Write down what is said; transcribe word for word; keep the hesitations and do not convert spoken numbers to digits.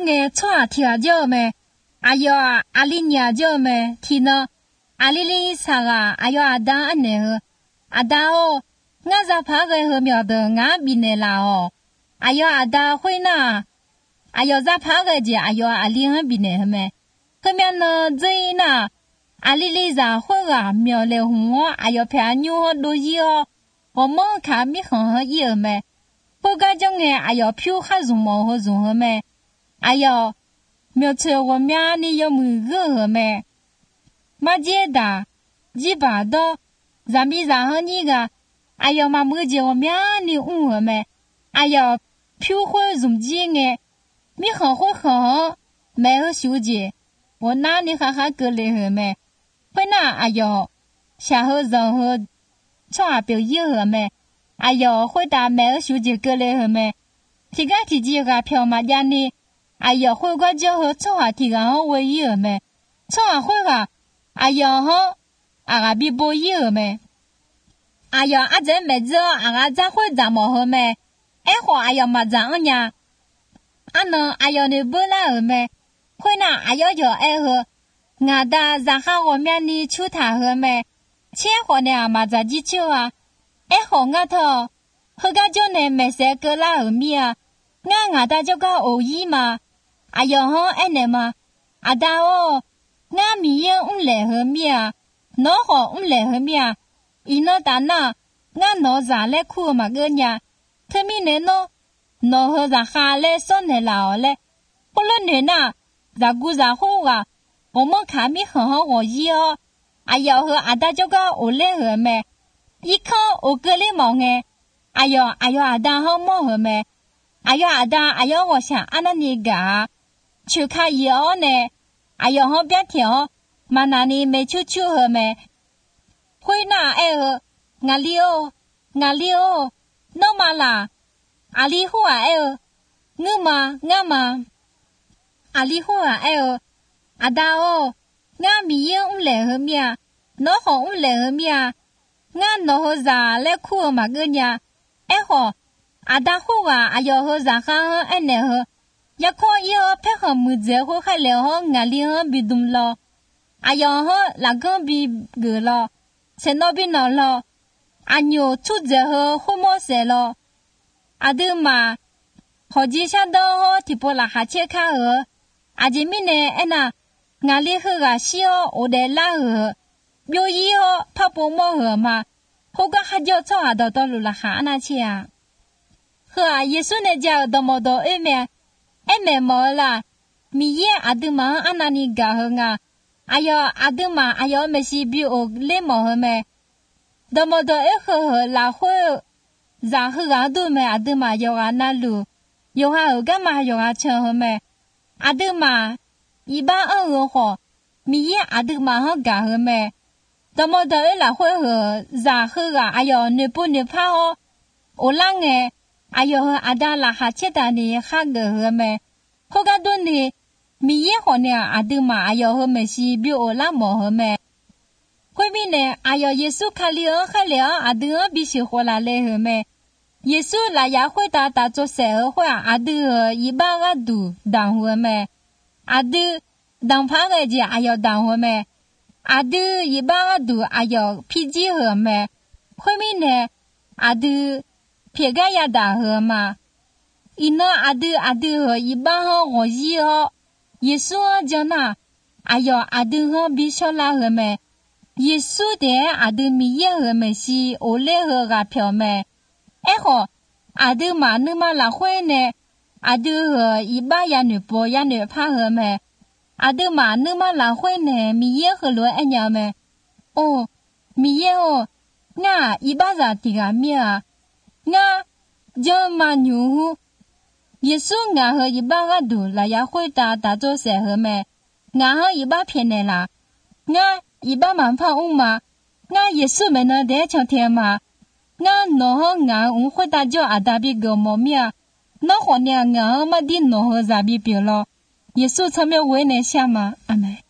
个错听着没？哎哟啊，阿里娘着没？听呢？阿里里啥啊？哎哟阿当安尼呵，阿当哦，我咋怕个和苗的俺比你啦哦？哎哟阿当会呐？哎哟咋怕个的？哎哟阿里俺比你没？后面呢这呢？阿里里咋会啊？苗来红哦，哎哟偏牛哦，多一哦，我们看米很好一没？不干种个哎哟票还容毛和容和没？哎哟。苗车我面你要么个和没？马姐的，一把刀，咱比然后你个，哎呀妈么姐我面你五和没？哎呀，票会容易个，你很会很，没和小姐，我那你哈哈个来和没？会那哎呀，下后然后，穿表一和没？哎呀，会打没和小姐个来和没？提个提几个票嘛家呢？哎呀，会个就和错下提个好为一个没？错下会个，哎呀哈，啊个比不一个没？哎呀，啊这没子啊个咋会咋么好没？哎好，哎呀嘛咋样呀？啊能，哎呀你不来个没？会那哎呀就哎和，俺的咋哈我面你出他和没？钱好呢嘛咋记住啊？哎好俺头，后个就呢没谁个来个米啊？俺俺的就个偶遇嘛。哎呀哈，哎你嘛，阿达哦，俺米也唔来和米啊，哪好唔来和米啊？伊那达那，俺哪咋来哭嘛个呀？他米呢喏，哪和咋哈来送来老嘞？不论你那，咋古咋好啊？我们看米很好我意哦。哎呀和阿达就个我来和咩？一看我个里忙哎，哎呀哎呀阿达好忙和咩？哎呀阿达哎呀我想阿那你个。去看医哦呢，哎呀好别听，嘛那里没出去和没？会那哎呵，阿里哦，阿里哦，那嘛啦，阿里好啊哎呵，我嘛我嘛，阿里好啊哎呵，阿达哦，俺米也唔来和咩啊，那好唔来和咩啊，俺那好啥来哭嘛个呀？哎好，阿达好啊，哎呀好啥哈哎呢呵。要看以后配合木子或还聊好压力好被动了，哎呀好那个被个了，在那边闹了，阿牛出子后好么事了，阿都嘛，好几下都好提波拉哈切卡河，阿这面呢哎那压力好个西哦，我得拉河，有以后怕不么河嘛，好个哈叫操下到到路拉哈那去啊，呵啊，耶稣呢叫到么多二面。哎，没毛啦，米也阿都嘛阿那尼嘎呵啊，哎呀阿都嘛哎呀没事比我来毛呵没，那么多一呵呵拉会，然后阿都没阿都嘛要阿那路，要阿后干嘛要阿穿呵没，阿都嘛一般二个好，米也阿都嘛好嘎呵没，那么多一拉会呵，然后啊哎呀你不你怕哦，我啷个？哎呦，阿达拉哈切达呢哈个和没，后个多呢，米也好呢，阿都嘛哎呦和没是比我拉么和没，后面呢，哎呦耶稣看了看了，阿都必须活来来和没，耶稣来也会打打做谁和会阿都一般个都当和没，阿都当怕个的哎呦当和没，阿都一般个都哎呦脾气和没，后面呢，阿都。别个也打呵嘛，伊那阿都阿都呵一般呵我意呵，耶稣呵叫那，哎哟阿都呵比小拉呵没，耶稣的阿都米也呵没是我来呵个票没，哎呵阿都嘛那么拉会呢，阿都呵一般也女波也女怕呵没，阿都嘛那么拉会呢米也呵罗哎娘没，哦米也哦，那一般咋地个米啊？我就嘛牛，耶稣俺和一般个都来也会打打做谁和没？俺和一般偏的啦，俺一般蛮怕乌嘛，俺耶稣没那得朝天嘛，俺侬和俺乌会打叫阿达比个么咪啊？那好呢，俺和嘛的侬和咋比比了？耶稣才没为那下嘛，阿妹。